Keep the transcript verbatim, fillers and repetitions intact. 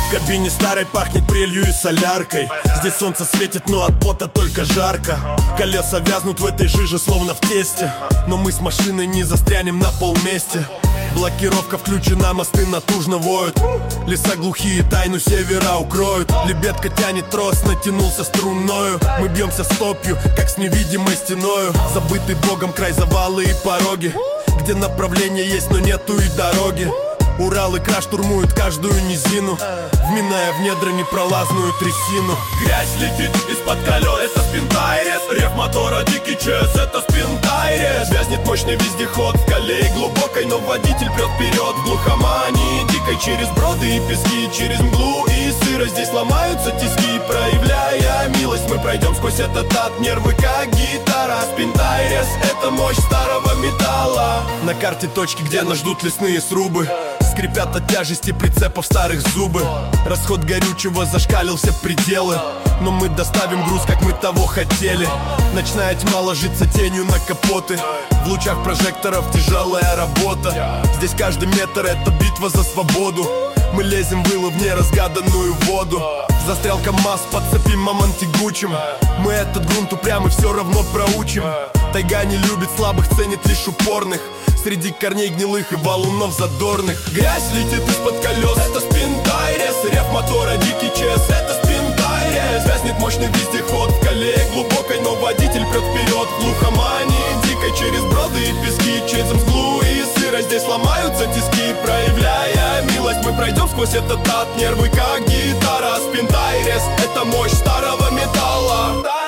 В кабине старой пахнет прелью и соляркой. Здесь солнце светит, но от пота только жарко. Колеса вязнут в этой жиже, словно в тесте. Но мы с машиной не застрянем на полместе. Блокировка включена, мосты натужно воют. Леса глухие тайну севера укроют. Лебедка тянет трос, натянулся струною. Мы бьемся стопью, как с невидимой стеною. Забытый богом край, завалы и пороги, где направление есть, но нету и дороги. Урал и Кра штурмуют каждую низину, вминая в недра непролазную трясину. Грязь летит из-под колес, это спинтайрес. Рев мотора, дикий ЧС, это спинтайрес. Вязнет мощный вездеход в колее глубокой, но водитель прет вперед в глухомании дикой. Через броды и пески, через мглу и сырость. Здесь ломаются тиски, проявляя милость. Мы пройдем сквозь этот ад, нервы как гитара. Спинтайрес — это мощь старого металла. На карте точки, где нас ждут лесные срубы. Скрипят от тяжести прицепов старых зубы. Расход горючего зашкалил все пределы, но мы доставим груз, как мы того хотели. Ночная тьма ложится тенью на капоты. В лучах прожекторов тяжелая работа. Здесь каждый метр — это битва за свободу. Мы лезем в илу в неразгаданную воду. Застрял КамАЗ под цепи мамон тягучим. Мы этот грунт упрямый все равно проучим. Тайга не любит слабых, ценит лишь упорных. Среди корней гнилых и валунов задорных. Грязь летит из-под колес, это спинтайрес. Рев мотора, дикий ЧС, это спинтайрес. Вязнет мощный вездеход в колее глубокой, но водитель прет вперед в глухомании дикой. Через броды и пески, через мглу и сырость. Здесь ломаются тиски, проявляя милость. Мы пройдем сквозь этот ад, нервы как гитара. Спинтайрес — это мощь старого металла.